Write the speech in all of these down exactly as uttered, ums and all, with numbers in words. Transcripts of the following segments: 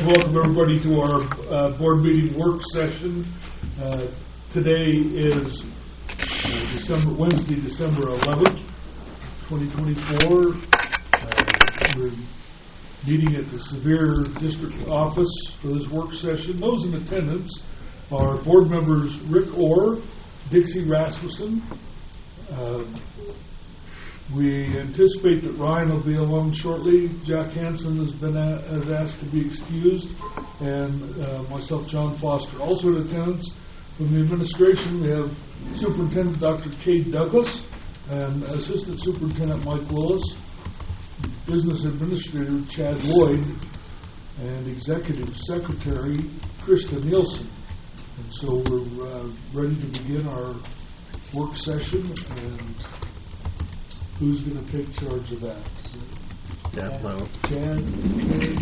welcome everybody to our uh, board meeting work session. Uh, today is uh, December Wednesday, December eleventh, twenty twenty-four. Uh, we're meeting at the Sevier District Office for this work session. Those in attendance are board members Rick Orr, Dixie Rasmussen. Uh, We anticipate that Ryan will be along shortly. Jack Hansen has been a, has asked to be excused, and uh, myself, John Foster. Also in attendance from the administration, we have Superintendent Doctor Cade Douglas and Assistant Superintendent Mike Willis, Business Administrator Chad Lloyd, and Executive Secretary Krista Nielsen. And so we're uh, ready to begin our work session. And who's going to take charge of that? Yeah, well. Chad? Okay.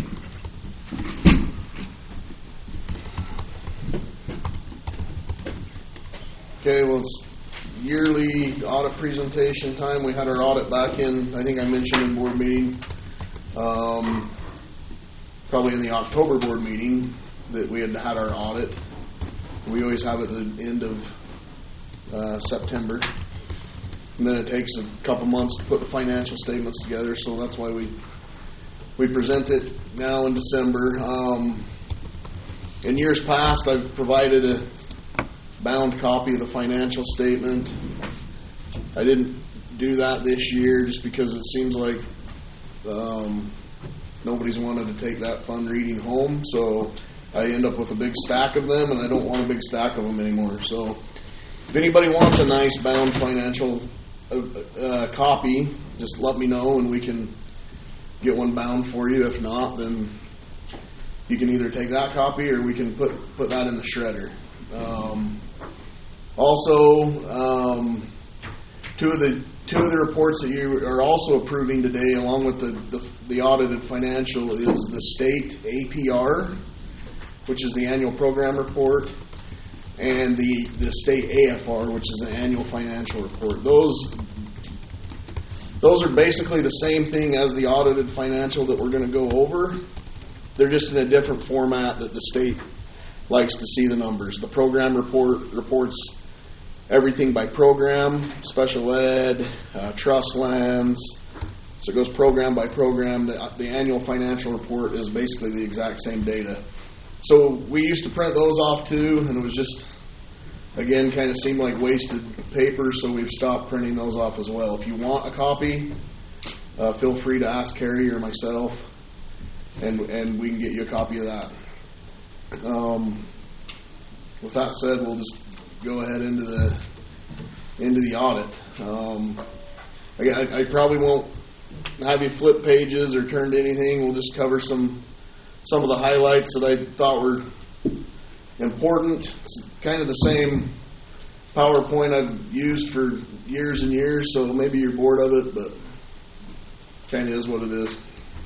Okay, well, it's yearly audit presentation time. We had our audit back in, I think I mentioned in board meeting, um, probably in the October board meeting, that we had had our audit. We always have it at the end of uh, September. And then it takes a couple months to put the financial statements together, so that's why we we present it now in December. Um, in years past, I've provided a bound copy of the financial statement. I didn't do that this year just because it seems like um, nobody's wanted to take that fun reading home, so I end up with a big stack of them, and I don't want a big stack of them anymore. So if anybody wants a nice bound financial A, a copy, just let me know and we can get one bound for you. If not, then you can either take that copy or we can put put that in the shredder. Um, also, um, two of the two of the reports that you are also approving today, along with the the, the audited financial, is the state A P R, which is the annual program report, and the, the state A F R, which is an annual financial report. Those those are basically the same thing as the audited financial that we're going to go over. They're just in a different format that the state likes to see the numbers. The program report reports everything by program, special ed, uh, trust lands. So it goes program by program. The, the annual financial report is basically the exact same data. So we used to print those off too, and it was just, again, kind of seemed like wasted paper, so we've stopped printing those off as well. If you want a copy, uh, feel free to ask Carrie or myself, and and we can get you a copy of that. Um, with that said, we'll just go ahead into the into the audit. Um, I, I probably won't have you flip pages or turn to anything. We'll just cover some some of the highlights that I thought were important. It's kind of the same PowerPoint I've used for years and years, so maybe you're bored of it, but kind of is what it is.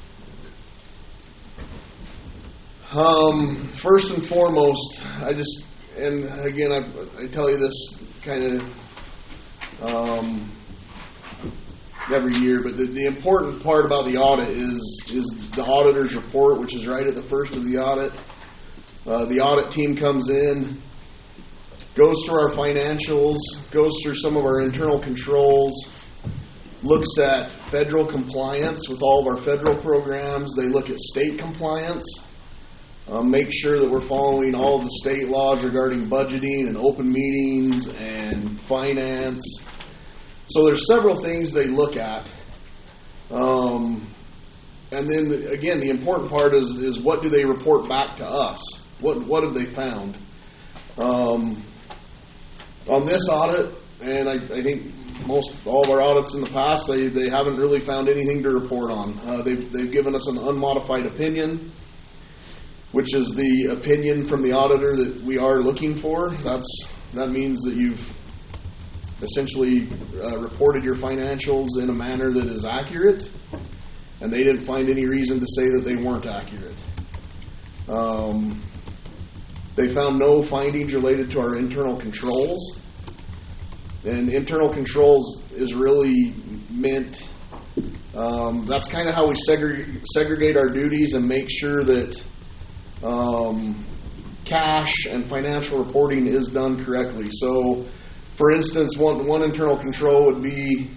Um, first and foremost, I just, and again, I, I tell you this kind of um, every year, but the, the important part about the audit is is the auditor's report, which is right at the first of the audit. Uh, the audit team comes in, goes through our financials, goes through some of our internal controls, looks at federal compliance with all of our federal programs. They look at state compliance, uh, make sure that we're following all of the state laws regarding budgeting and open meetings and finance. So there's several things they look at. Um, and then, again, the important part is, is what do they report back to us? What what have they found? Um, on this audit, and I, I think most all of our audits in the past, they, they haven't really found anything to report on. Uh, they've, they've given us an unmodified opinion, which is the opinion from the auditor that we are looking for. That's that means that you've essentially uh, reported your financials in a manner that is accurate, and they didn't find any reason to say that they weren't accurate. Um, they found no findings related to our internal controls, and internal controls is really meant, um, that's kind of how we segregate, segregate our duties and make sure that um, cash and financial reporting is done correctly. So, for instance, one, one internal control would be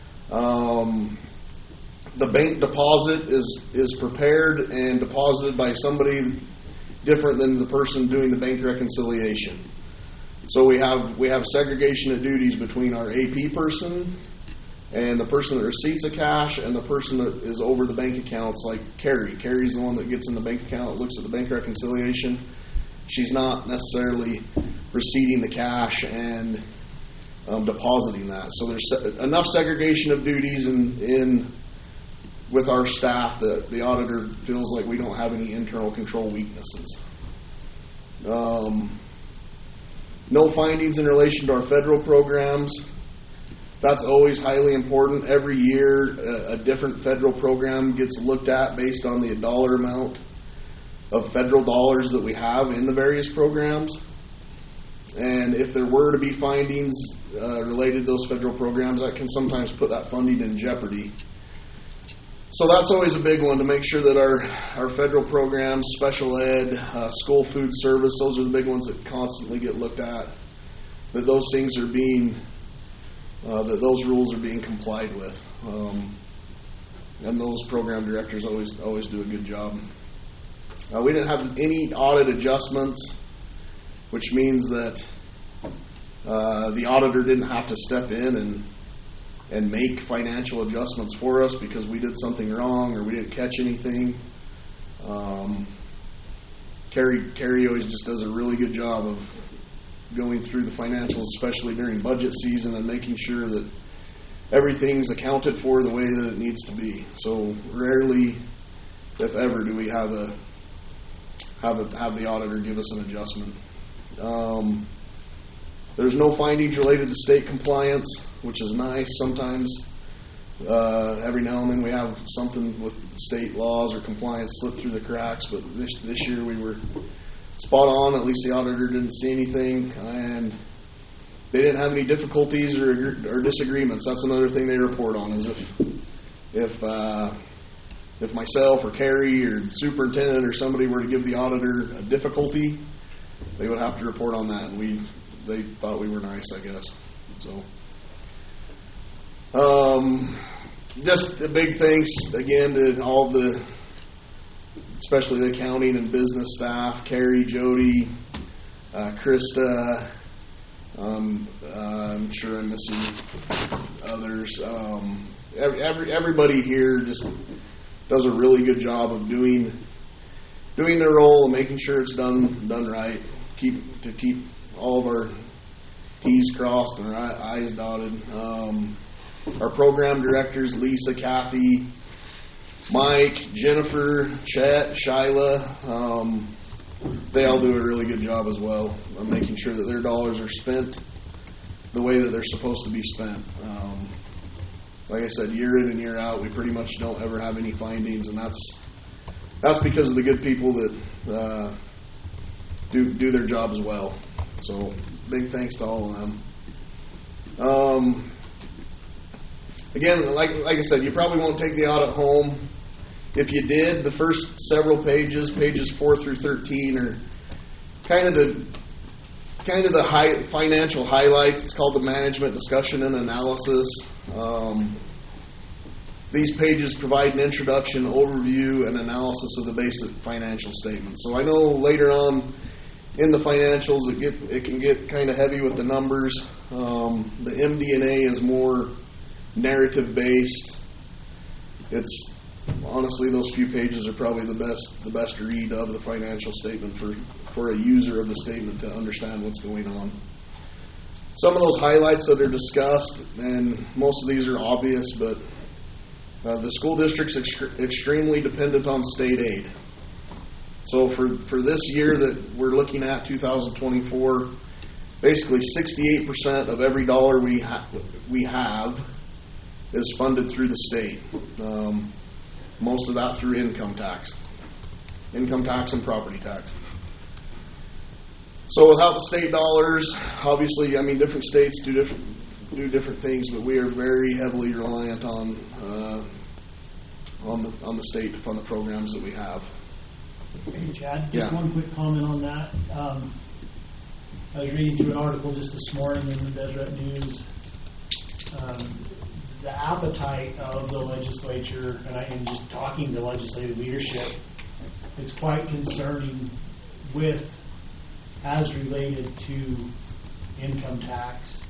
um, the bank deposit is, is prepared and deposited by somebody different than the person doing the bank reconciliation. So we have we have segregation of duties between our A P person and the person that receipts the cash and the person that is over the bank accounts, like Carrie. Carrie's the one that gets in the bank account, looks at the bank reconciliation. She's not necessarily receiving the cash and um, depositing that. So there's se- enough segregation of duties in, in with our staff that the auditor feels like we don't have any internal control weaknesses. Um, no findings in relation to our federal programs. That's always highly important. Every year, a, a different federal program gets looked at based on the dollar amount of federal dollars that we have in the various programs. And if there were to be findings uh, related to those federal programs, that can sometimes put that funding in jeopardy. So that's always a big one, to make sure that our, our federal programs, special ed, uh, school food service, those are the big ones that constantly get looked at, that those things are being, uh, that those rules are being complied with. Um, and those program directors always always do a good job. Uh, we didn't have any audit adjustments, which means that uh, the auditor didn't have to step in and and make financial adjustments for us because we did something wrong or we didn't catch anything. Um, Carrie, Carrie always just does a really good job of going through the financials, especially during budget season, and making sure that everything's accounted for the way that it needs to be. So rarely, if ever, do we have a have a, have the auditor give us an adjustment. Um, there's no findings related to state compliance, which is nice. Sometimes, uh, every now and then, we have something with state laws or compliance slip through the cracks. But this this year we were spot on. At least the auditor didn't see anything, and they didn't have any difficulties or or disagreements. That's another thing they report on, is if if uh, if myself or Carrie or superintendent or somebody were to give the auditor a difficulty, they would have to report on that, and we they thought we were nice, I guess. So. Um, just a big thanks again to all the, especially the accounting and business staff, Carrie, Jody, uh, Krista. Um, uh, I'm sure I'm missing others. Um, every, every everybody here just does a really good job of doing doing their role and making sure it's done done right. Keep to keep all of our T's crossed and our I's dotted. Um, Our program directors, Lisa, Kathy, Mike, Jennifer, Chet, Shyla, um, they all do a really good job as well of making sure that their dollars are spent the way that they're supposed to be spent. Um, like I said, year in and year out, we pretty much don't ever have any findings, and that's that's because of the good people that uh, do do their jobs well. So big thanks to all of them. Um, Again, like like I said, you probably won't take the audit home. If you did, the first several pages, pages four through thirteen, are kind of the kind of the high, financial highlights. It's called the management discussion and analysis. Um, these pages provide an introduction, overview, and analysis of the basic financial statements. So I know later on in the financials, it get it can get kind of heavy with the numbers. Um, the M D and A is more narrative based. It's honestly, those few pages are probably the best the best read of the financial statement for for a user of the statement to understand what's going on. Some of those highlights that are discussed, and most of these are obvious, but uh, the school district's ex- extremely dependent on state aid. So for for this year that we're looking at, two thousand twenty-four, basically sixty-eight percent of every dollar we ha- we have is funded through the state. Um, most of that through income tax. Income tax and property tax. So without the state dollars, obviously, I mean, different states do different do different things, but we are very heavily reliant on uh, on the on the state to fund the programs that we have. Hey, Chad, just Yeah. one quick comment on that. Um, I was reading through an article just this morning in the Deseret News. Um, the appetite of the legislature, and I am just talking to legislative leadership, it's quite concerning with, as related to income tax.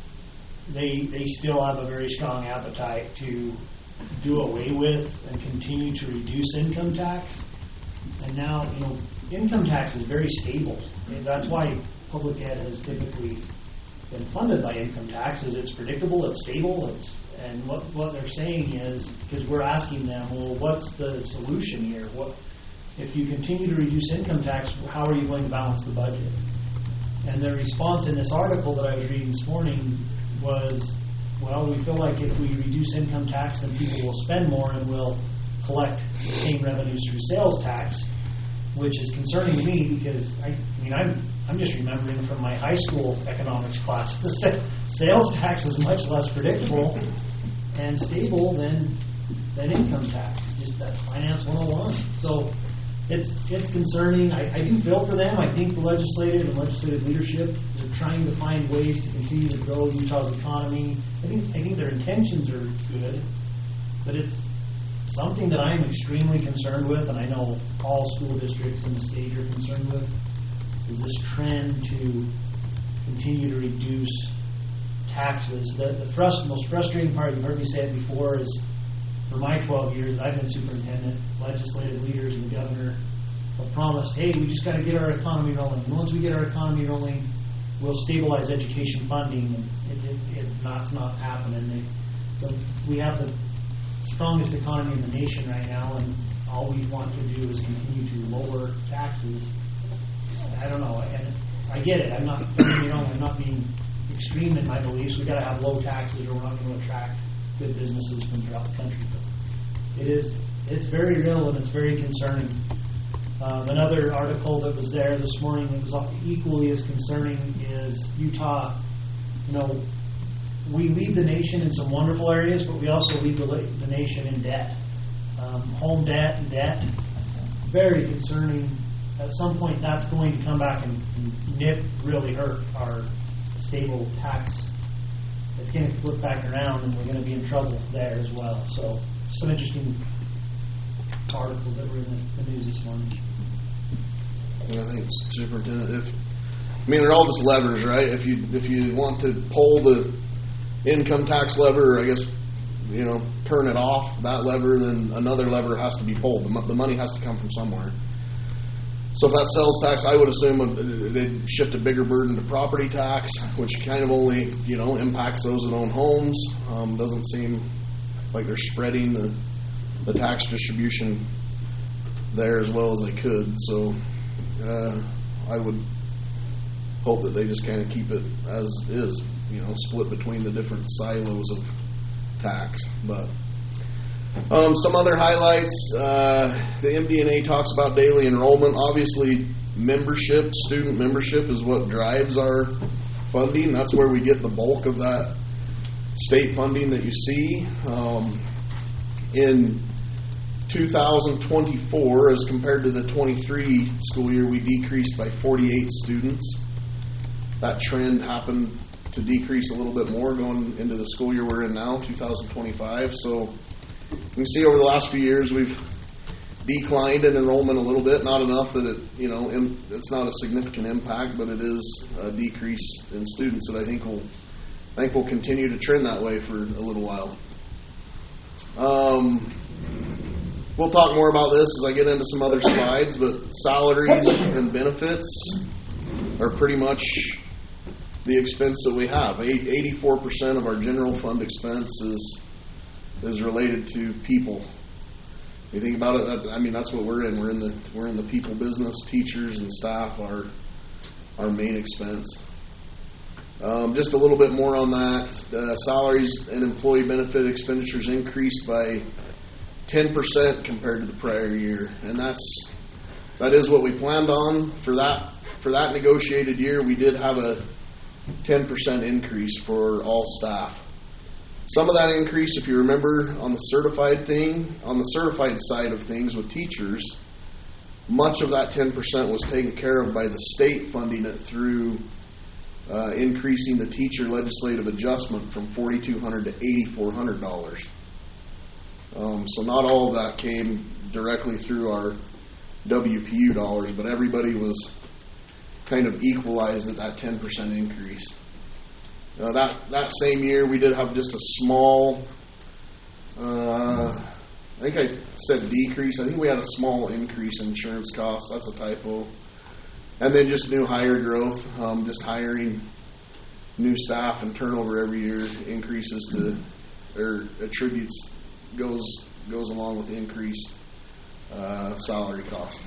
They, they still have a very strong appetite to do away with and continue to reduce income tax. And now, you know, income tax is very stable. And that's why public ed has typically been funded by income taxes. It's predictable, it's stable, it's, and what, what they're saying is, because we're asking them, well, what's the solution here? What, if you continue to reduce income tax, how are you going to balance the budget? And the response in this article that I was reading this morning was, well, we feel like if we reduce income tax, then people will spend more and will collect the same revenues through sales tax, which is concerning to me because, I, I mean, I'm I'm just remembering from my high school economics class, sales tax is much less predictable and stable than than income tax. Just that's finance one oh one. So it's it's concerning. I, I do feel for them. I think the legislative and legislative leadership are trying to find ways to continue to grow Utah's economy. I think I think their intentions are good, but it's something that I'm extremely concerned with, and I know all school districts in the state are concerned with, is this trend to continue to reduce taxes. The, the frust- most frustrating part, you've heard me say it before, is for my twelve years that I've been superintendent, legislative leaders and the governor have promised, hey, we just got to get our economy rolling. And once we get our economy rolling, we'll stabilize education funding. And it, it, it, that's not happening. They, the, we have the strongest economy in the nation right now, and all we want to do is continue to lower taxes. I don't know, and I get it. I'm not, you know, I'm not being extreme in my beliefs. We got to have low taxes, or we're not going to attract good businesses from throughout the country. But it is, it's very real and it's very concerning. Um, another article that was there this morning that was equally as concerning is Utah. You know, we lead the nation in some wonderful areas, but we also lead the, the nation in debt. Um, home debt and debt, very concerning. At some point, that's going to come back and, and nip really hurt our stable tax. It's going to flip back around, and we're going to be in trouble there as well. So, some interesting articles that were in the, the news this morning. Yeah, I think, Superintendent, if I mean they're all just levers, right? If you if you want to pull the income tax lever, or I guess, you know, turn it off, that lever, then another lever has to be pulled. The, the money has to come from somewhere. So if that sales tax, I would assume they'd shift a bigger burden to property tax, which kind of only, you know, impacts those that own homes. Um, doesn't seem like they're spreading the, the tax distribution there as well as they could. So uh, I would hope that they just kind of keep it as is, you know, split between the different silos of tax. But Um, some other highlights, uh, the M D N A talks about daily enrollment. Obviously, membership, student membership is what drives our funding. That's where we get the bulk of that state funding that you see. Um, in two thousand twenty-four, as compared to the twenty-three school year, we decreased by forty-eight students. That trend happened to decrease a little bit more going into the school year we're in now, two thousand twenty-five. So you can see over the last few years we've declined in enrollment a little bit, not enough that it, you know, it's not a significant impact, but it is a decrease in students that I think will, I think will continue to trend that way for a little while. Um, we'll talk more about this as I get into some other slides, but salaries and benefits are pretty much the expense that we have. eighty-four percent of our general fund expense is is related to people. If you think about it, that, I mean, that's what we're in. We're in the we're in the people business. Teachers and staff are our main expense. Um, just a little bit more on that. Uh, salaries and employee benefit expenditures increased by ten percent compared to the prior year, and that's that is what we planned on for that for that negotiated year. We did have a ten percent increase for all staff. Some of that increase, if you remember, on the certified thing, on the certified side of things with teachers, much of that ten percent was taken care of by the state funding it through uh, increasing the teacher legislative adjustment from forty-two hundred dollars to eighty-four hundred dollars. Um, so not all of that came directly through our W P U dollars, but everybody was kind of equalized at that ten percent increase. Uh, that, that same year we did have just a small, uh, I think I said decrease. I think we had a small increase in insurance costs. That's a typo. And then just new hire growth, um, just hiring new staff and turnover every year increases to, or attributes, goes goes along with the increased uh, salary cost.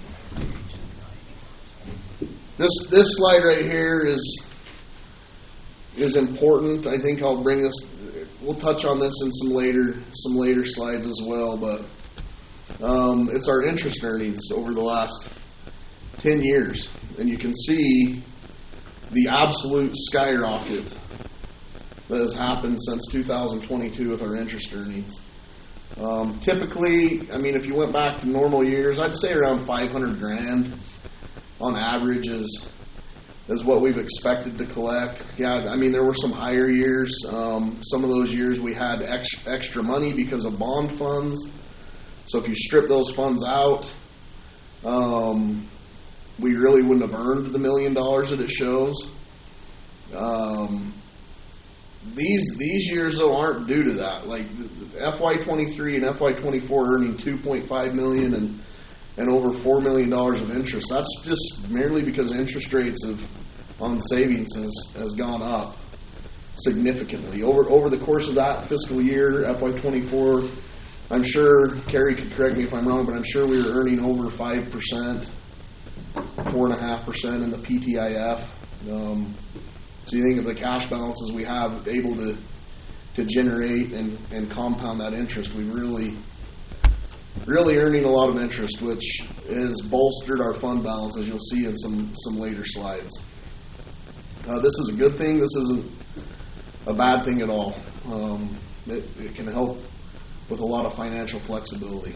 This this slide right here is is important. I think I'll bring this. We'll touch on this in some later some later slides as well. But um, it's our interest earnings over the last ten years, and you can see the absolute skyrocket that has happened since two thousand twenty-two with our interest earnings. Um, typically, I mean, if you went back to normal years, I'd say around five hundred grand on average is is what we've expected to collect. Yeah, I mean, there were some higher years. Um, some of those years we had ex- extra money because of bond funds. So if you strip those funds out, um, we really wouldn't have earned the million dollars that it shows. Um, these these years though aren't due to that. Like F Y twenty-three and F Y twenty-four earning two point five million dollars and and over four million dollars of interest. That's just merely because interest rates have on savings has, has gone up significantly. Over over the course of that fiscal year, F Y twenty-four, I'm sure, Carrie could correct me if I'm wrong, but I'm sure we were earning over five percent, four point five percent in the P T I F. Um, so you think of the cash balances we have able to to generate and, and compound that interest, we really really earning a lot of interest, which has bolstered our fund balance, as you'll see in some, some later slides. Uh, this is a good thing. This isn't a bad thing at all. Um, it, it can help with a lot of financial flexibility.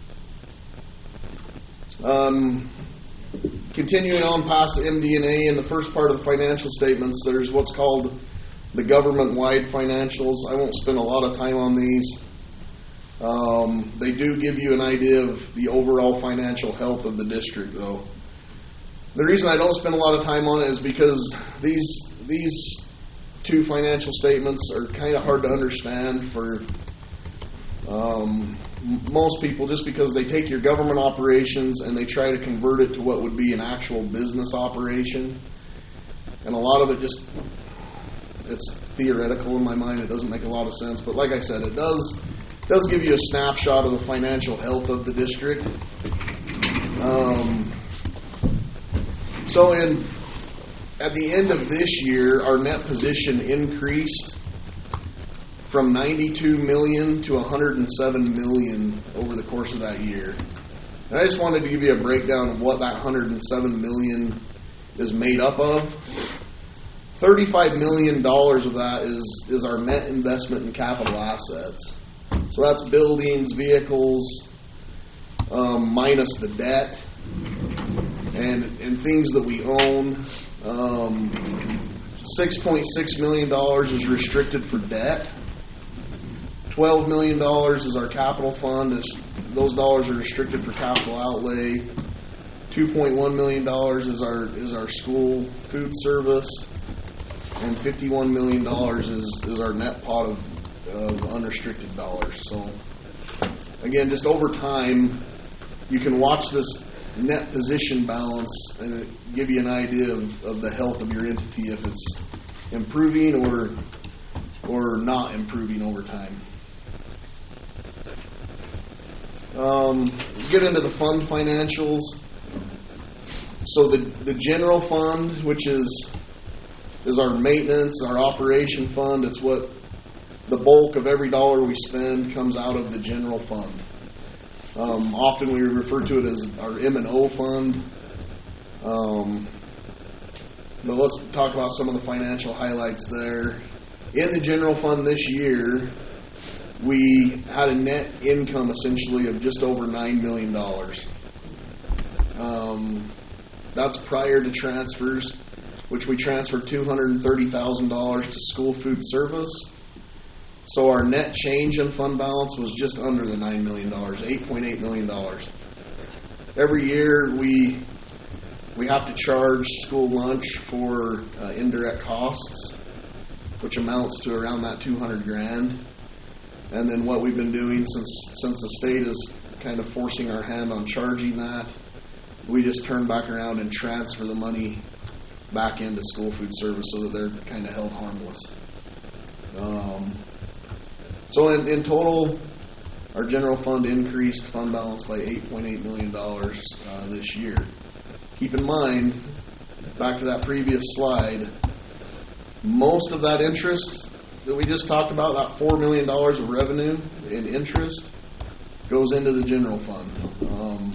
Um, continuing on past the M D and A, in the first part of the financial statements, there's what's called the government-wide financials. I won't spend a lot of time on these. Um, they do give you an idea of the overall financial health of the district, though. The reason I don't spend a lot of time on it is because these these two financial statements are kind of hard to understand for um, most people, just because they take your government operations and they try to convert it to what would be an actual business operation, and a lot of it just it's theoretical in my mind. It doesn't make a lot of sense, but like I said, it does. does give you a snapshot of the financial health of the district. Um, so in at the end of this year, our net position increased from ninety-two million dollars to one hundred seven million dollars over the course of that year. And I just wanted to give you a breakdown of what that one hundred seven million dollars is made up of. thirty-five million dollars of that is, is our net investment in capital assets. So that's buildings, vehicles, um, minus the debt, and and things that we own. Um, six point six million dollars is restricted for debt. twelve million dollars is our capital fund. It's, those dollars are restricted for capital outlay. two point one million dollars is our is our school food service, and fifty-one million dollars is, is our net pot of of unrestricted dollars. So again, just over time, you can watch this net position balance and give you an idea of, of the health of your entity, if it's improving or or not improving over time. Um, get into the fund financials. So the the general fund, which is is our maintenance, our operation fund, it's what the bulk of every dollar we spend comes out of the general fund. Um, often we refer to it as our M and O fund. Um, but let's talk about some of the financial highlights there. In the general fund this year, we had a net income essentially of just over nine million dollars. Um, that's prior to transfers, which we transferred two hundred thirty thousand dollars to school food service. So our net change in fund balance was just under the nine million dollars, eight point eight million dollars. Every year we we have to charge school lunch for uh, indirect costs, which amounts to around that two hundred grand. And then what we've been doing since since the state is kind of forcing our hand on charging that, we just turn back around and transfer the money back into school food service so that they're kind of held harmless. Um, so in, in total, our general fund increased fund balance by eight point eight million dollars uh, this year. Keep in mind, back to that previous slide, most of that interest that we just talked about, that four million dollars of revenue in interest, goes into the general fund. Um,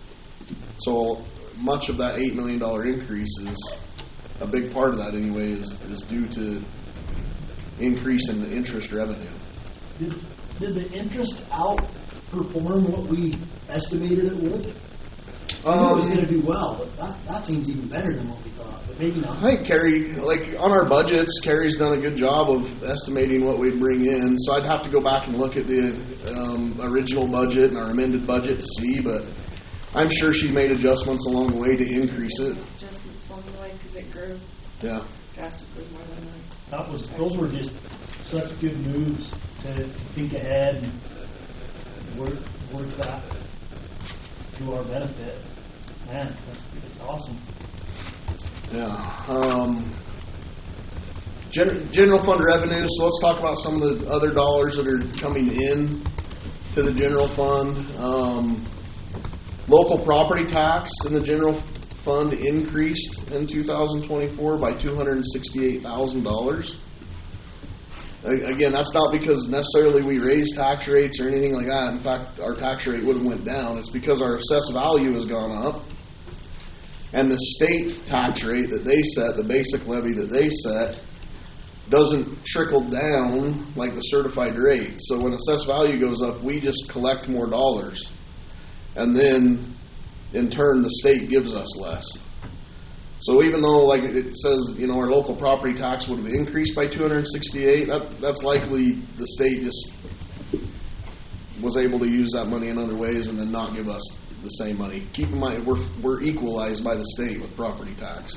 so much of that eight million dollars increase is, a big part of that anyway, is, is due to increase in the interest revenue. Did, did the interest outperform what we estimated it would? I knew it was Um, going to do well, but that, that seems even better than what we thought, but maybe not. I think Carrie, like on our budgets, Carrie's done a good job of estimating what we'd bring in. So I'd have to go back and look at the um, original budget and our amended budget to see, but I'm sure she made adjustments along the way to increase it. Adjustments along the way because it grew Yeah. drastically more than I. That was, those were just such good moves to, to think ahead and work, work that to our benefit. Man, that's, that's awesome. Yeah. Um, gen- general fund revenue. So let's talk about some of the other dollars that are coming in to the general fund. Um, local property tax in the general fund increased in two thousand twenty-four by two hundred sixty-eight thousand dollars. Again, that's not because necessarily we raised tax rates or anything like that. In fact, our tax rate would have went down. It's because our assessed value has gone up. And the state tax rate that they set, the basic levy that they set, doesn't trickle down like the certified rate. So when assessed value goes up, we just collect more dollars. And then, in turn, the state gives us less. So even though, like it says, you know, our local property tax would have increased by two hundred sixty-eight, that that's likely the state just was able to use that money in other ways and then not give us the same money. Keep in mind, we're we're equalized by the state with property tax.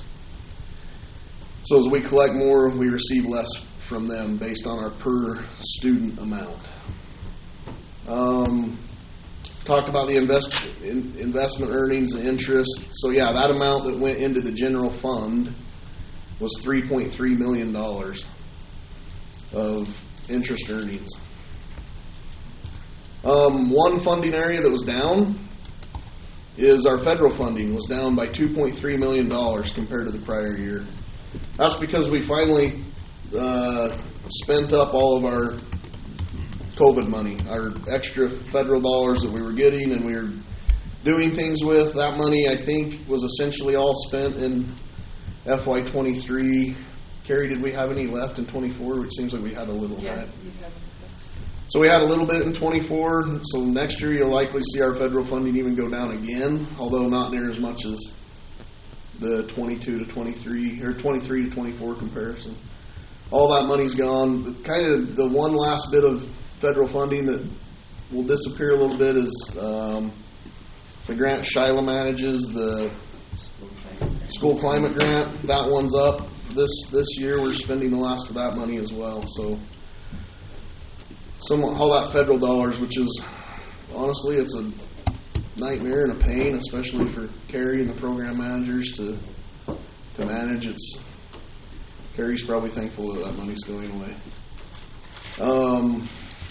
So as we collect more, we receive less from them based on our per student amount. Um, Talked about the invest, in, investment earnings and interest. So yeah, that amount that went into the general fund was three point three million dollars of interest earnings. Um, one funding area that was down is our federal funding was down by two point three million dollars compared to the prior year. That's because we finally uh, spent up all of our COVID money, our extra federal dollars that we were getting and we were doing things with. That money, I think, was essentially all spent in F Y twenty-three. Carrie, did we have any left in twenty-four? It seems like we had a little. Yeah, Right? you have. So we had a little bit in twenty-four. So next year you'll likely see our federal funding even go down again, although not near as much as the twenty-two to twenty-three or twenty-three to twenty-four comparison. All that money's gone. Kind of the one last bit of federal funding that will disappear a little bit is um, the grant Shyla manages, the school climate grant. That one's up this this year. We're spending the last of that money as well. So some all that federal dollars, which is honestly it's a nightmare and a pain, especially for Carrie and the program managers to to manage. It's Carrie's probably thankful that that money's going away. Um,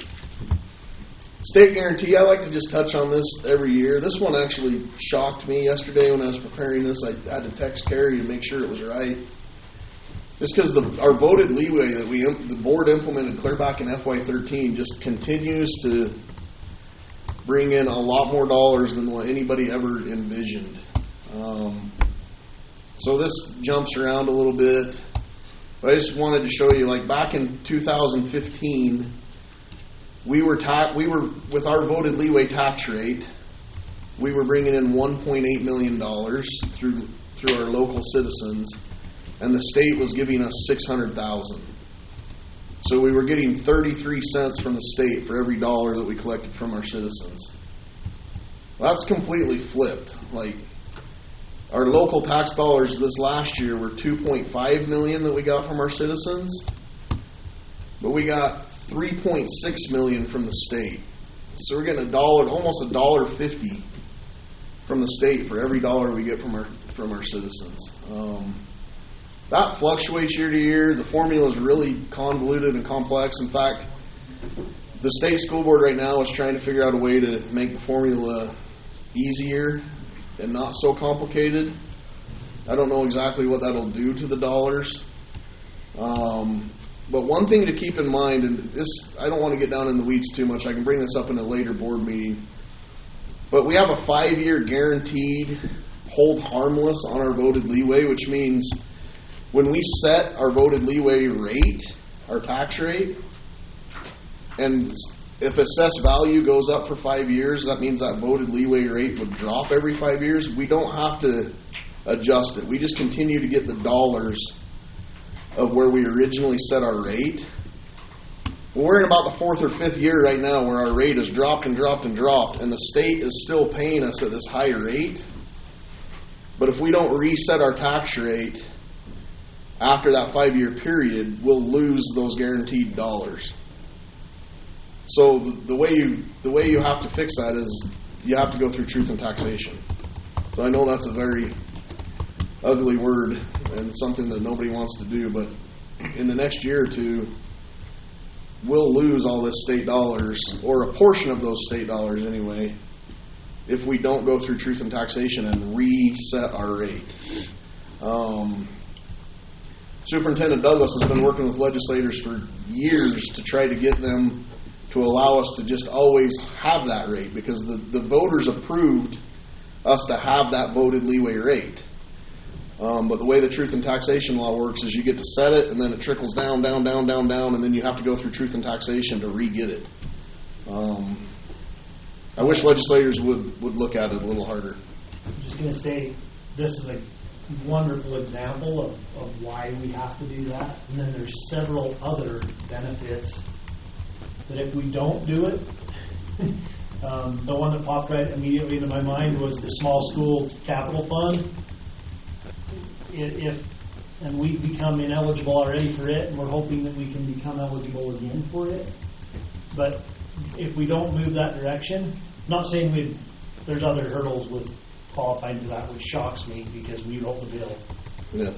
State guarantee, I like to just touch on this every year. This one actually shocked me yesterday when I was preparing this. I had to text Carrie to make sure it was right. Just because the our voted leeway that we the board implemented clear back in F Y thirteen just continues to bring in a lot more dollars than what anybody ever envisioned. Um, so this jumps around a little bit. But I just wanted to show you, like back in two thousand fifteen, we were ta- we were with our voted leeway tax rate, we were bringing in one point eight million dollars through through our local citizens, and the state was giving us six hundred thousand dollars. So we were getting thirty-three cents from the state for every dollar that we collected from our citizens. That's completely flipped. Like, our local tax dollars this last year were two point five million dollars that we got from our citizens, but we got three point six million dollars from the state. So we're getting a dollar, almost a dollar fifty from the state for every dollar we get from our from our citizens. Um, that fluctuates year to year. The formula is really convoluted and complex. In fact, the state school board right now is trying to figure out a way to make the formula easier and not so complicated. I don't know exactly what that'll do to the dollars. Um, but one thing to keep in mind, and this, I don't want to get down in the weeds too much. I can bring this up in a later board meeting. But we have a five-year guaranteed hold harmless on our voted leeway, which means when we set our voted leeway rate, our tax rate, and if assessed value goes up for five years, that means that voted leeway rate would drop every five years. We don't have to adjust it. We just continue to get the dollars of where we originally set our rate. We're in about the fourth or fifth year right now where our rate has dropped and dropped and dropped, and the state is still paying us at this higher rate. But if we don't reset our tax rate after that five-year period, we'll lose those guaranteed dollars. So the, the way you the way you have to fix that is you have to go through truth and taxation. So I know that's a very ugly word and something that nobody wants to do, but in the next year or two, we'll lose all this state dollars, or a portion of those state dollars anyway, if we don't go through truth and taxation and reset our rate. Um, Superintendent Douglas has been working with legislators for years to try to get them to allow us to just always have that rate, because the, the voters approved us to have that voted leeway rate. Um, but the way the truth and taxation law works is you get to set it, and then it trickles down, down, down, down, down, and then you have to go through truth and taxation to re-get it. Um, I wish legislators would, would look at it a little harder. I'm just going to say this is a wonderful example of, of why we have to do that. And then there's several other benefits that if we don't do it, um, the one that popped right immediately into my mind was the small school capital fund. If and we become ineligible already for it, and we're hoping that we can become eligible again for it. But if we don't move that direction, not saying we there's other hurdles with qualifying for that, which shocks me because we wrote the bill. Yeah.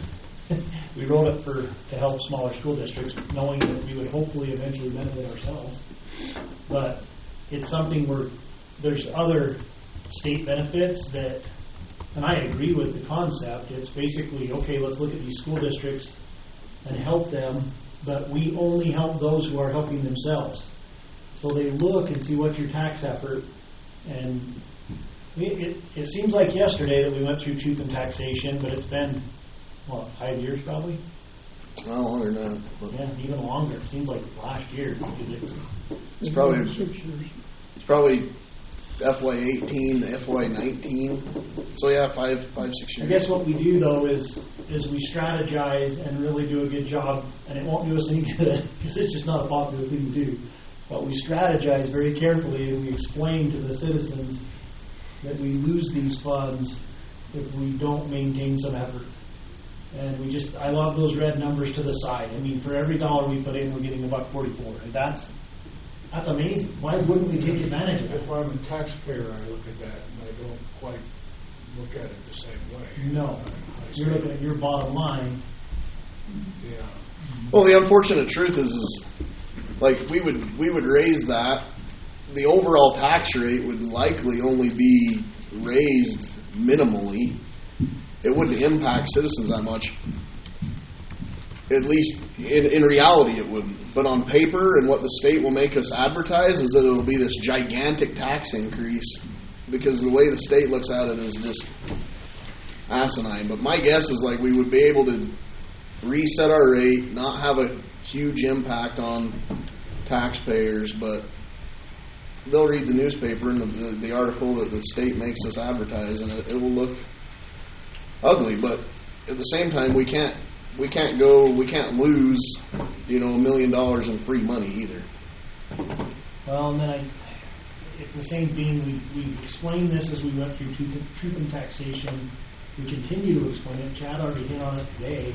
We wrote it for to help smaller school districts, knowing that we would hopefully eventually benefit ourselves. But it's something where there's other state benefits that, and I agree with the concept. It's basically, okay, let's look at these school districts and help them, but we only help those who are helping themselves. So they look and see what's your tax effort, and it, it, it seems like yesterday that we went through truth and taxation, but it's been, what, five years probably? Well, longer than that. But Yeah, even longer. It seems like last year. It's, it's probably Six years. it's probably F Y eighteen, F Y nineteen. So yeah, five, five, six I years. guess what we do though is is we strategize and really do a good job, and it won't do us any good because it's just not a popular thing to do. But we strategize very carefully, and we explain to the citizens that we lose these funds if we don't maintain some effort. And we just, I love those red numbers to the side. I mean, for every dollar we put in, we're getting a buck forty-four. And that's that's amazing. Why wouldn't we take advantage of it? If I'm a taxpayer, I look at that and I don't quite look at it the same way. No, I- I you're say, looking at your bottom line. Yeah. Well, the unfortunate truth is, is like we would we would raise that, the overall tax rate would likely only be raised minimally. It wouldn't impact citizens that much. At least in, in reality it wouldn't. But on paper, and what the state will make us advertise, is that it'll be this gigantic tax increase, because the way the state looks at it is just asinine. But my guess is like we would be able to reset our rate, not have a huge impact on taxpayers, but they'll read the newspaper and the, the, the article that the state makes us advertise, and it, it will look ugly. But at the same time, we can't we can't go we can't lose, you know, a million dollars in free money either. Well, and then I, it's the same thing. We we explained this as we went through truth, truth and taxation. We continue to explain it. Chad already hit on it today.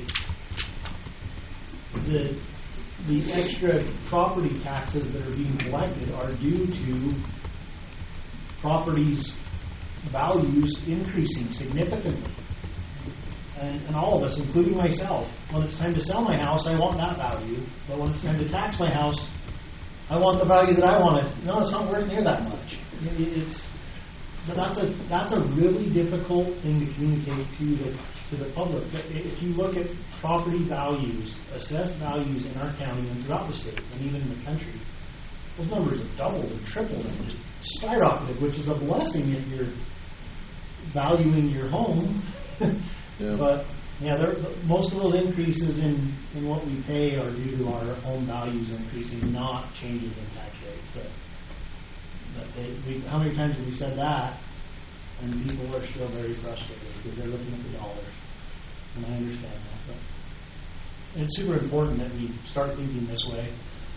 The the extra property taxes that are being collected are due to properties' values increasing significantly. And, and all of us, including myself, when it's time to sell my house, I want that value. But when it's time to tax my house, I want the value that I want it. No, it's not worth near that much. It, it's, but that's a that's a really difficult thing to communicate to the to the public. If you look at property values, assessed values in our county and throughout the state, and even in the country, those numbers have doubled and tripled and just skyrocketed, which is a blessing if you're valuing your home. Yeah. But yeah, there, most of those increases in, in what we pay are due to our home values increasing, not changes in tax rates. But, but they, we, how many times have we said that? And people are still very frustrated because they're looking at the dollars. And I understand that. But it's super important that we start thinking this way.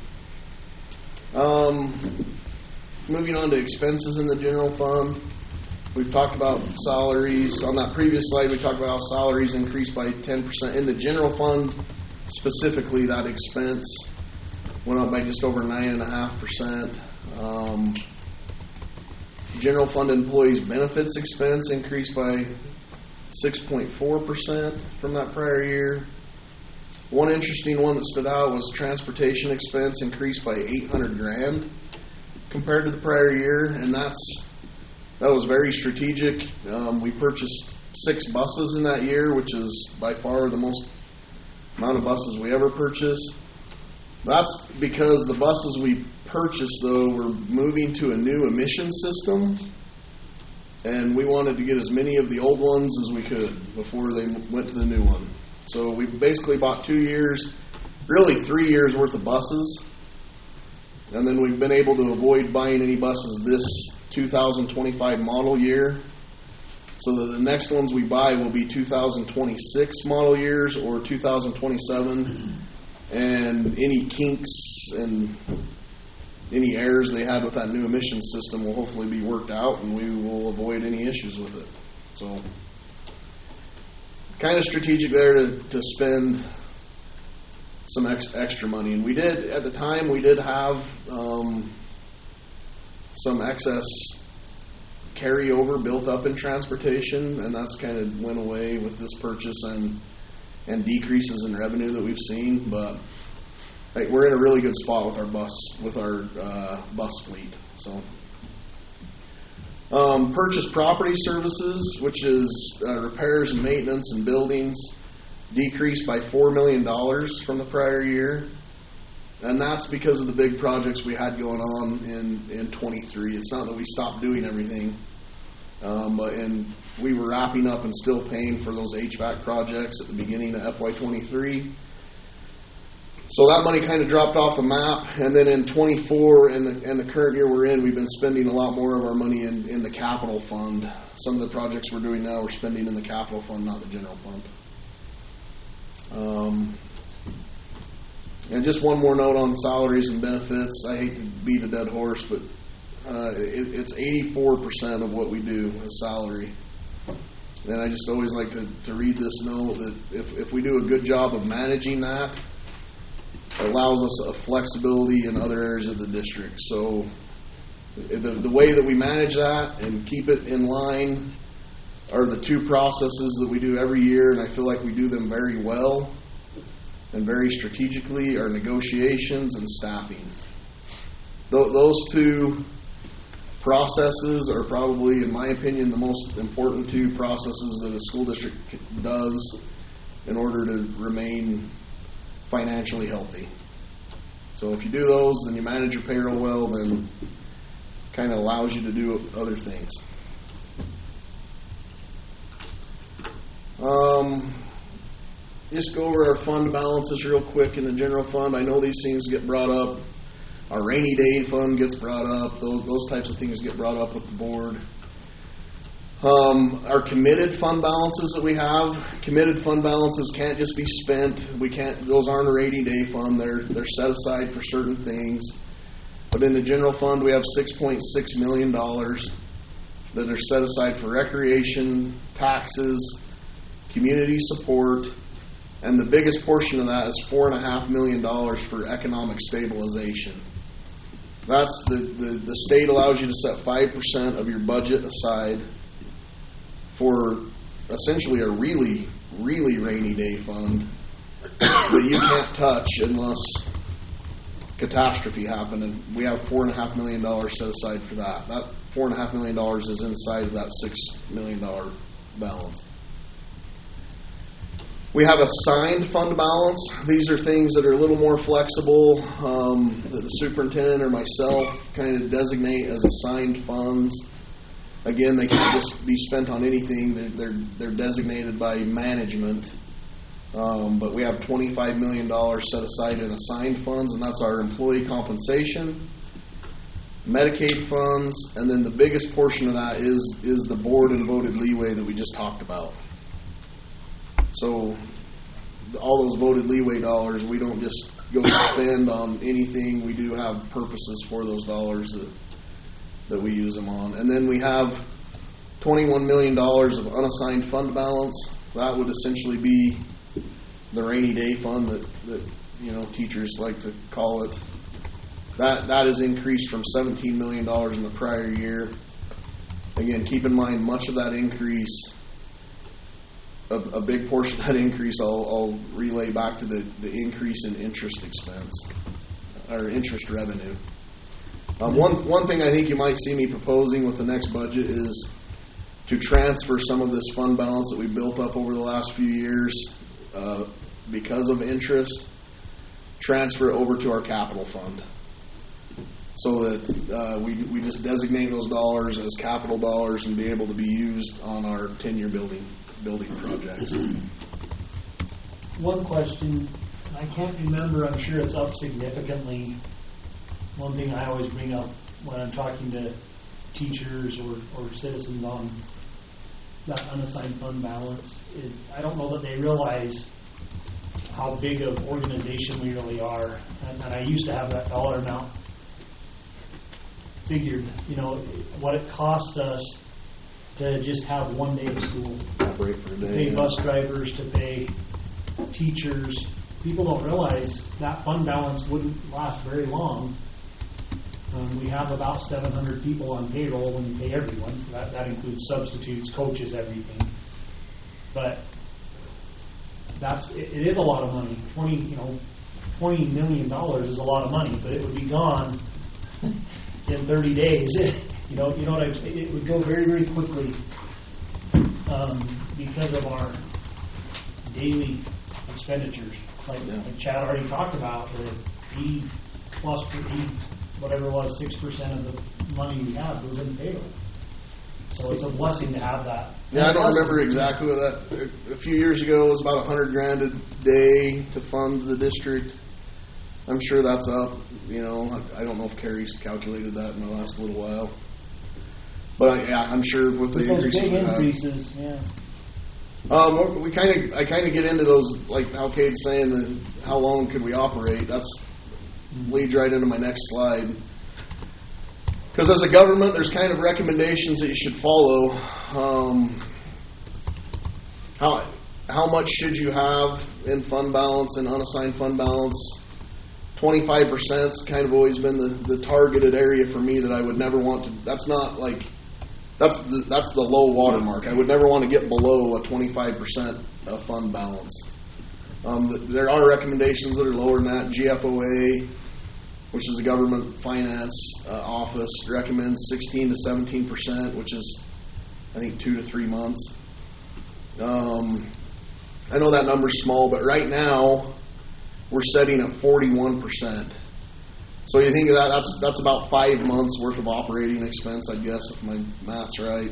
Um, moving on to expenses in the general fund. We've talked about salaries. On that previous slide, we talked about how salaries increased by ten percent. In the general fund, specifically, that expense went up by just over nine point five percent. Um, general fund employees' benefits expense increased by six point four percent from that prior year. One interesting one that stood out was transportation expense increased by eight hundred grand compared to the prior year, and that's That was very strategic. Um, we purchased six buses in that year, which is by far the most amount of buses we ever purchased. That's because the buses we purchased, though, were moving to a new emission system, and we wanted to get as many of the old ones as we could before they went to the new one. So we basically bought two years, really three years worth of buses, and then we've been able to avoid buying any buses this two thousand twenty-five model year, so that the next ones we buy will be two thousand twenty-six model years or two thousand twenty-seven, and any kinks and any errors they had with that new emissions system will hopefully be worked out, and we will avoid any issues with it. So kind of strategic there to, to spend some ex, extra money, and we did at the time we did have um, some excess carryover built up in transportation, and that's kind of went away with this purchase and and decreases in revenue that we've seen. But like, we're in a really good spot with our bus with our uh, bus fleet. So um, purchase property services, which is uh, repairs and maintenance and buildings, decreased by four million dollars from the prior year. And that's because of the big projects we had going on in, in twenty-three. It's not that we stopped doing everything, um, but and we were wrapping up and still paying for those H V A C projects at the beginning of F Y twenty-three. So that money kind of dropped off the map. And then in twenty-four and the, and the current year we're in, we've been spending a lot more of our money in, in the capital fund. Some of the projects we're doing now we're spending in the capital fund, not the general fund. Um, And just one more note on salaries and benefits. I hate to beat a dead horse, but uh, it, it's eighty-four percent of what we do is salary. And I just always like to, to read this note that if, if we do a good job of managing that, it allows us a flexibility in other areas of the district. So the, the way that we manage that and keep it in line are the two processes that we do every year, and I feel like we do them very well and very strategically, are negotiations and staffing. Th- those two processes are probably, in my opinion, the most important two processes that a school district does in order to remain financially healthy. So if you do those, then you manage your payroll well, then kind of allows you to do other things. Um, just go over our fund balances real quick in the general fund. I know these things get brought up Our rainy day fund gets brought up. Those, those types of things get brought up with the board. Um, our committed fund balances that we have, committed fund balances can't just be spent. We can't. Those aren't a rainy day fund. They're they're set aside for certain things. But in the general fund, we have six point six million dollars that are set aside for recreation, taxes, community support, and the biggest portion of that is four and a half million dollars for economic stabilization. That's the, the, the state allows you to set five percent of your budget aside for essentially a really, really rainy day fund that you can't touch unless catastrophe happened. And we have four and a half million dollars set aside for that. That four and a half million dollars is inside of that six million dollar balance. We have a signed fund balance. These are things that are a little more flexible, um, that the superintendent or myself kind of designate as assigned funds. Again, they can't just be spent on anything. They're they're, they're designated by management. Um, but we have twenty-five million dollars set aside in assigned funds, and that's our employee compensation, Medicaid funds, and then the biggest portion of that is is the board and voted leeway that we just talked about. So all those voted leeway dollars, we don't just go spend on anything. We do have purposes for those dollars that that we use them on. And then we have twenty-one million dollars of unassigned fund balance. That would essentially be the rainy day fund that, that you know teachers like to call it. That that has increased from seventeen million dollars in the prior year. Again, keep in mind, much of that increase, a, a big portion of that increase, I'll, I'll relay back to the, the increase in interest expense, or interest revenue. Um, one, one thing I think you might see me proposing with the next budget is to transfer some of this fund balance that we built up over the last few years uh, because of interest, transfer it over to our capital fund. So that uh, we we just designate those dollars as capital dollars and be able to be used on our ten-year building building projects. One question, I can't remember, I'm sure it's up significantly. One thing I always bring up when I'm talking to teachers or, or citizens on that unassigned fund balance is I don't know that they realize how big of organization we really are. And, and I used to have that dollar amount figured, you know, what it cost us to just have one day of school. Operate for a day. To pay yeah. bus drivers, to pay teachers. People don't realize that fund balance wouldn't last very long. Um, we have about seven hundred people on payroll when you pay everyone. That, that includes substitutes, coaches, everything. But that's it, it is a lot of money. Twenty, you know, twenty million dollars is a lot of money, but it would be gone in thirty days. you know, you know what I'm saying? It would go very, very quickly um, because of our daily expenditures. Like, Yeah. like Chad already talked about, the E plus per E, whatever it was, six percent of the money we have goes in payroll. So it's a blessing to have that. Yeah, I don't remember exactly what that. A few years ago, it was about a hundred grand a day to fund the district. I'm sure that's up. You know, I, I don't know if Carrie's calculated that in the last little while. But I, yeah, I'm sure with the With those increases big we have. increases, yeah. Um, we kind of, I kind of get into those, like how Cade's saying, the how long could we operate? That's leads right into my next slide. Because as a government, there's kind of recommendations that you should follow. Um, how how much should you have in fund balance and unassigned fund balance? twenty-five percent's kind of always been the, the targeted area for me that I would never want to. That's not like that's the that's the low water mark. I would never want to get below a twenty-five percent of fund balance. Um, there are recommendations that are lower than that. G F O A, which is the government finance uh, office, recommends sixteen to seventeen percent, which is I think two to three months. Um, I know that number's small, but right now we're setting at forty-one percent. So you think of that, that's that's about five months worth of operating expense, I guess, if my math's right.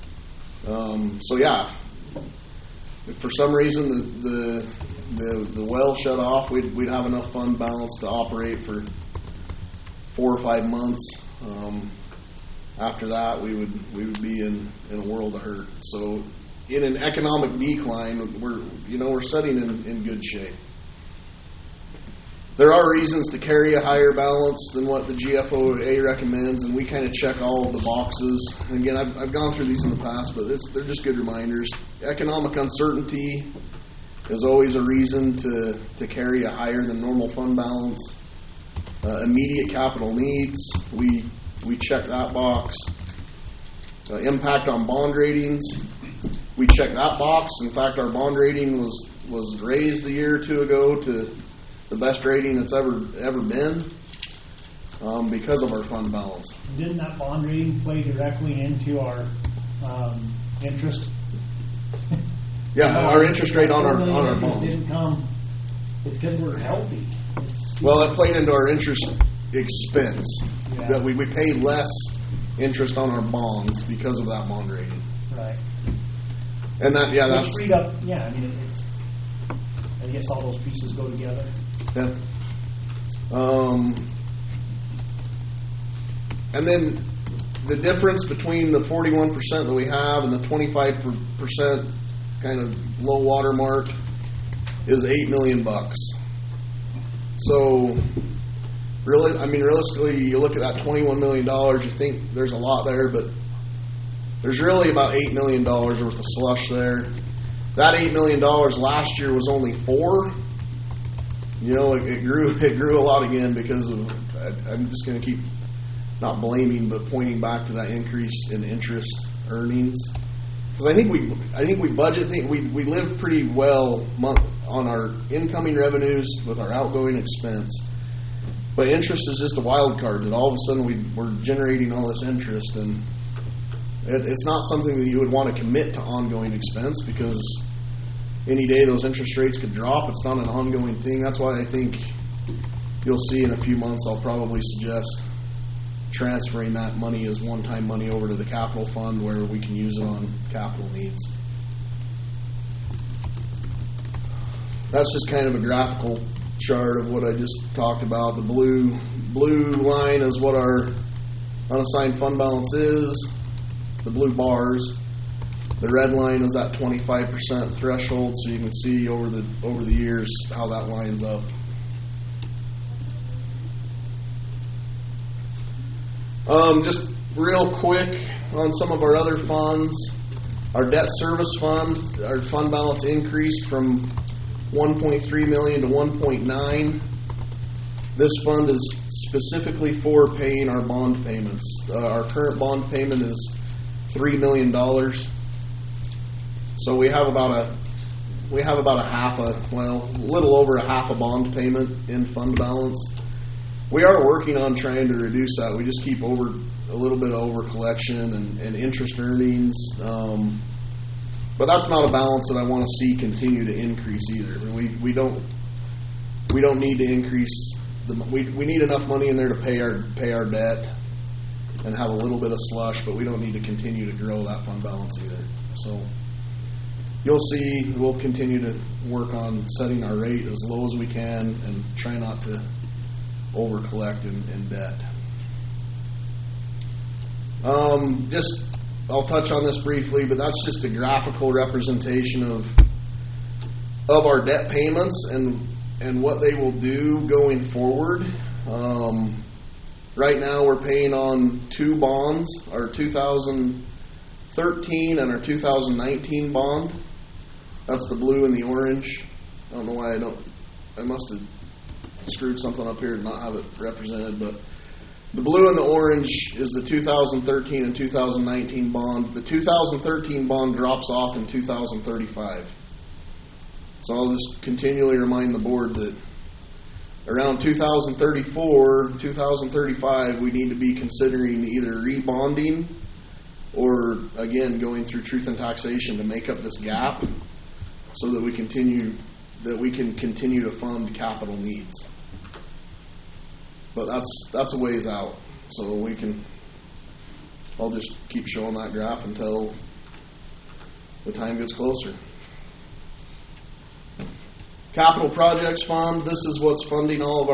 Um, so yeah, if, if for some reason the, the the the well shut off, we'd we'd have enough fund balance to operate for four or five months. Um, after that, we would we would be in, in a world of hurt. So, in an economic decline, we're you know we're sitting in, in good shape. There are reasons to carry a higher balance than what the G F O A recommends, and we kind of check all of the boxes. And again, I've, I've gone through these in the past, but it's, they're just good reminders. Economic uncertainty is always a reason to, to carry a higher than normal fund balance. Uh, immediate capital needs, we we check that box. Uh, impact on bond ratings, we check that box. In fact, our bond rating was, was raised a year or two ago to the best rating it's ever ever been um, because of our fund balance. Didn't that bond rating play directly into our um, interest? Yeah, our interest rate on our Really, on our interest bonds. didn't come. It's because we're healthy. It's, Well, that played into our interest expense. Yeah. That we, we pay less interest on our bonds because of that bond rating. right. And that yeah, Which that's freed up. Yeah, I mean, it's. I guess all those pieces go together. yeah. Um, and then the difference between the forty-one percent that we have and the twenty-five percent kind of low water mark is eight million bucks. So, really, I mean, realistically, you look at that twenty-one million dollars, you think there's a lot there, but there's really about eight million dollars worth of slush there. That eight million dollars last year was only four. You know, it, it grew. It grew a lot again because of. I, I'm just going to keep not blaming, but pointing back to that increase in interest earnings. Because I think we, I think we budget. Think we we live pretty well month on our incoming revenues with our outgoing expense. But interest is just a wild card. That all of a sudden we we're generating all this interest, and it, it's not something that you would want to commit to ongoing expense because any day those interest rates could drop. It's not an ongoing thing. That's why I think you'll see in a few months I'll probably suggest transferring that money as one-time money over to the capital fund where we can use it on capital needs. That's just kind of a graphical chart of what I just talked about. The blue blue line is what our unassigned fund balance is. The blue bars. The red line is that twenty-five percent threshold, so you can see over the over the years how that lines up. Um, just real quick on some of our other funds. Our debt service fund, our fund balance increased from one point three million dollars to one point nine. This fund is specifically for paying our bond payments. Uh, our current bond payment is three million dollars. So we have about a we have about a half a well, a little over a half a bond payment in fund balance. We are working on trying to reduce that. We just keep over a little bit of over collection and, and interest earnings. Um, but that's not a balance that I want to see continue to increase either. We we don't we don't need to increase the we we need enough money in there to pay our pay our debt and have a little bit of slush, but we don't need to continue to grow that fund balance either. So you'll see we'll continue to work on setting our rate as low as we can and try not to over collect in, in debt. Um, just I'll touch on this briefly, but that's just a graphical representation of of our debt payments and and what they will do going forward. Um, right now we're paying on two bonds, our two thousand thirteen and our two thousand nineteen bond. That's the blue and the orange. I don't know why I don't I must have screwed something up here to not have it represented, but the blue and the orange is the two thousand thirteen and two thousand nineteen bond. The two thousand thirteen bond drops off in two thousand thirty-five. So I'll just continually remind the board that around two thousand thirty-four, two thousand thirty-five, we need to be considering either rebonding or, again, going through truth and taxation to make up this gap so that we continue that we can continue to fund capital needs. But that's that's a ways out. So we can I'll just keep showing that graph until the time gets closer. Capital Projects Fund, this is what's funding all of our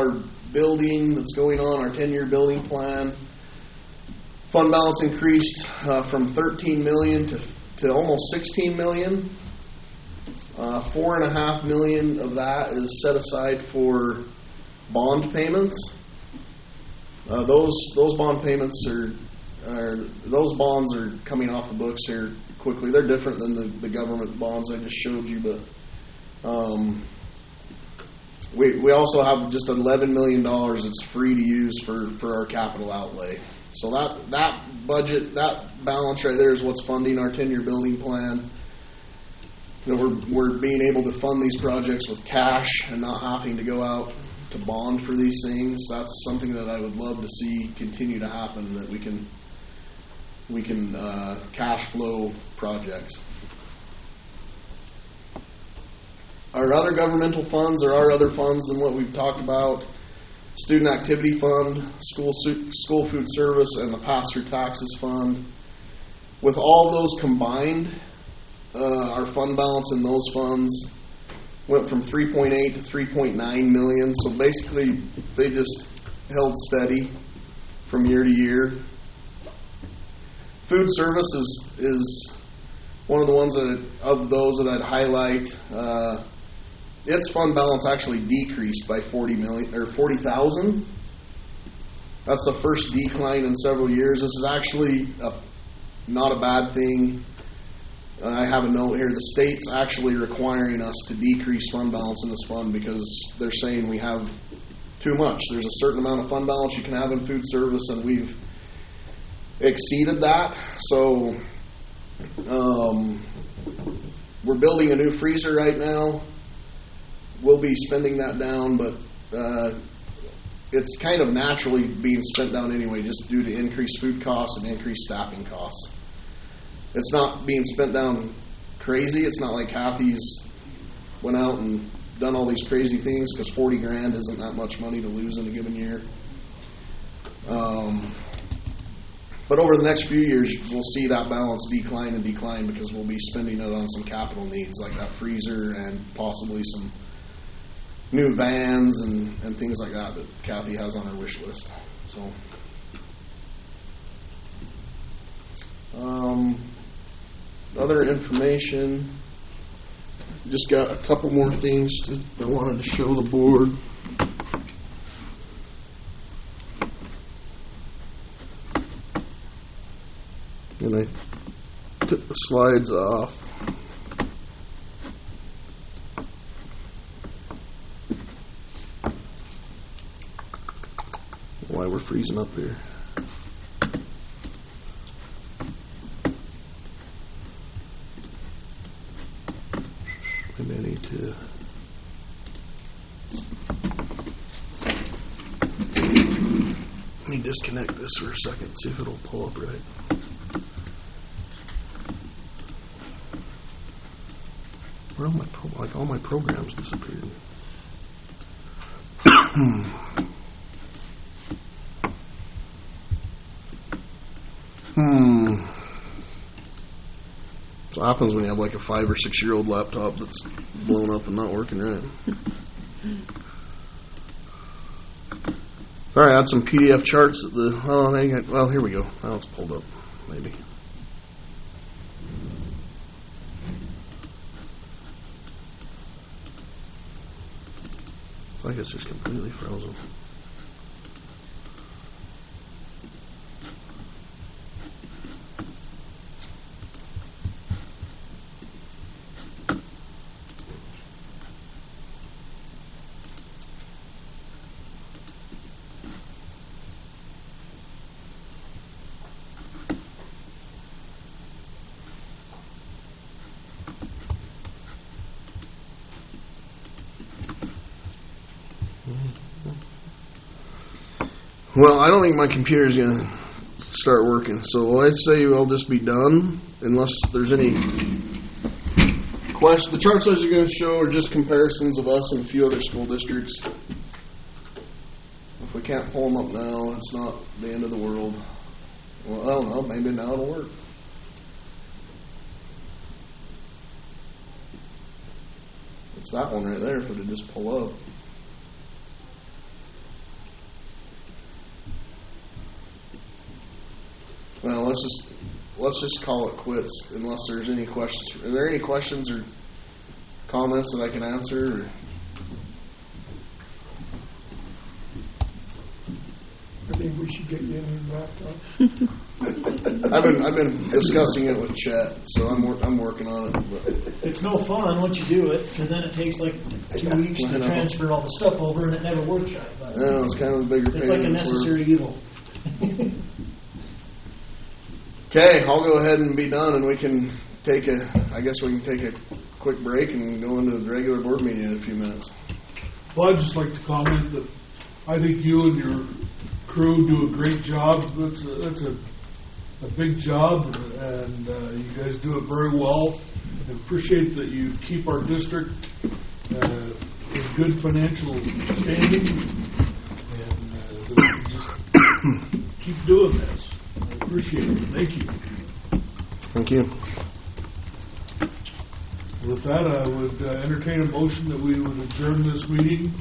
building that's going on, our ten-year building plan. Fund balance increased uh, from thirteen million to, to almost sixteen million. Uh, four and a half million of that is set aside for bond payments. Uh, those those bond payments are, are those bonds are coming off the books here quickly. They're different than the, the government bonds I just showed you, but um, we we also have just eleven million dollars that's free to use for, for our capital outlay. So that that budget, that balance right there is what's funding our ten-year building plan. You know, we're we're being able to fund these projects with cash and not having to go out to bond for these things. That's something that I would love to see continue to happen, that we can we can uh, cash flow projects. Our other governmental funds, there are other funds than what we've talked about. Student Activity Fund, School School Food Service, and the Pass-Through Taxes Fund. With all those combined, uh, our fund balance in those funds went from three point eight to three point nine million. So basically, they just held steady from year to year. Food Service is, is one of the ones that of those that I'd highlight. Uh, its fund balance actually decreased by forty million or forty thousand. That's the first decline in several years. This is actually a, not a bad thing. Uh, I have a note here. The state's actually requiring us to decrease fund balance in this fund because they're saying we have too much. There's a certain amount of fund balance you can have in food service, and we've exceeded that. So um, we're building a new freezer right now. We'll be spending that down, but uh, it's kind of naturally being spent down anyway, just due to increased food costs and increased staffing costs. It's not being spent down crazy. It's not like Kathy's went out and done all these crazy things, because forty grand isn't that much money to lose in a given year. Um, but over the next few years, we'll see that balance decline and decline because we'll be spending it on some capital needs like that freezer and possibly some new vans and, and things like that that Kathy has on her wish list. So, um, other information. Just got a couple more things to, I wanted to show the board. And I took the slides off. Why we're freezing up here. Maybe I need to. Let me disconnect this for a second, see if it'll pull up right. Where all my pro- like all my programs disappeared. Hmm. That's what happens when you have like a five or six year old laptop that's blown up and not working right. All right, I had some P D F charts at the. Oh, hang on. Well, here we go. Now it's pulled up. Maybe. It's like it's just completely frozen. Well, I don't think my computer is going to start working, so I'd say I'll just be done unless there's any questions. The charts I was going to show are just comparisons of us and a few other school districts. If we can't pull them up now, it's not the end of the world. Well, I don't know. Maybe now it'll work. It's that one right there if it would just pull up. let's just, let's just call it quits unless there's any questions. Are there any questions or comments that I can answer? Or? I think we should get you in and wrapped up. I've been I've been discussing it with Chet, so I'm wor- I'm working on it. But. It's no fun once you do it, because then it takes like two weeks I to know. transfer all the stuff over, and it never works right. But Yeah, it's kind of a bigger pain. it's like a than it's worth. necessary evil. Okay, I'll go ahead and be done, and we can take a. I guess we can take a quick break and go into the regular board meeting in a few minutes. Well, I'd just like to comment that I think you and your crew do a great job. That's a, that's a, a big job, and uh, you guys do it very well. And appreciate that you keep our district uh, in good financial standing, and uh, that we can just keep doing this. I appreciate it. Thank you. Thank you. With that, I would uh, entertain a motion that we would adjourn this meeting.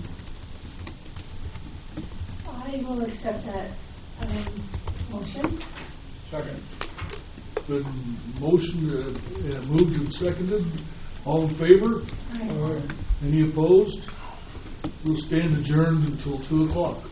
I will accept that um, motion. Second. Been motioned, uh, uh, moved and seconded. All in favor? Aye. Any opposed? We'll stand adjourned until two o'clock.